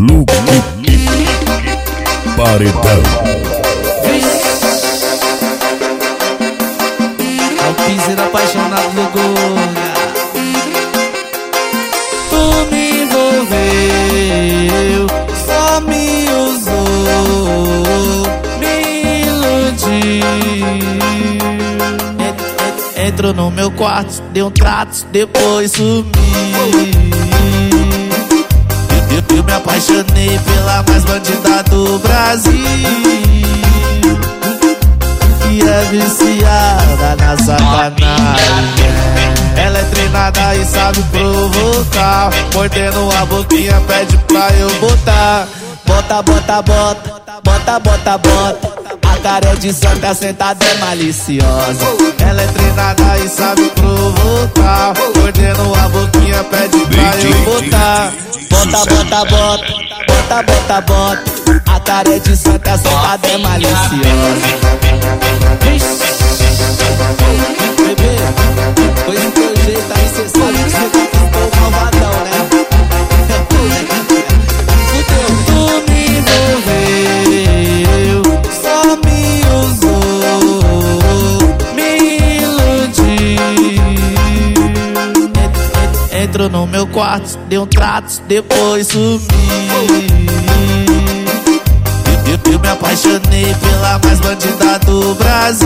Luke Paredão. É o piseiro apaixonado do Guga. Tu me envolveu, só me usou, me iludiu. Entrou no meu quarto, deu um trato, depois sumiu. Eu me apaixonei pela mais bandida do Brasil, e é viciada na sacanagem. Ela é treinada e sabe provocar, mordendo a boquinha pede pra eu botar. Bota, bota, bota, bota, bota, bota. A cara é de santa, sentada é maliciosa. Ela é treinada e sabe provocar, mordendo a boquinha pede pra eu botar. Bota, bota, bota, bota, bota, bota. A cara é de santa, sentada é maliciosa. Bebê, pois do teu jeito aí cê sabe que cê tá ficou malvadão, né? Fudeu, tu me envolveu, só me usou, me iludiu. Entrou no meu quarto, deu um trato, depois sumiu. Eu me apaixonei pela mais bandida do Brasil,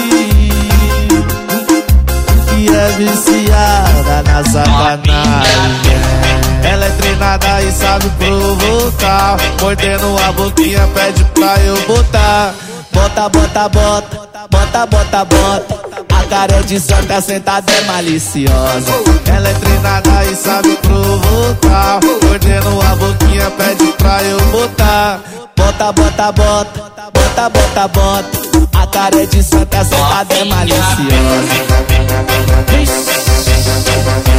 e é viciada na sacanagem. Ela é treinada e sabe provocar, mordendo a boquinha pede pra eu botar. Bota, bota, bota, bota, bota, bota. A cara é de santa, sentada é maliciosa. Ela é treinada e sabe provocar, mordendo a boquinha pede pra eu botar. Bota, bota, bota, bota, bota, bota. A cara é de santa, sentada é maliciosa.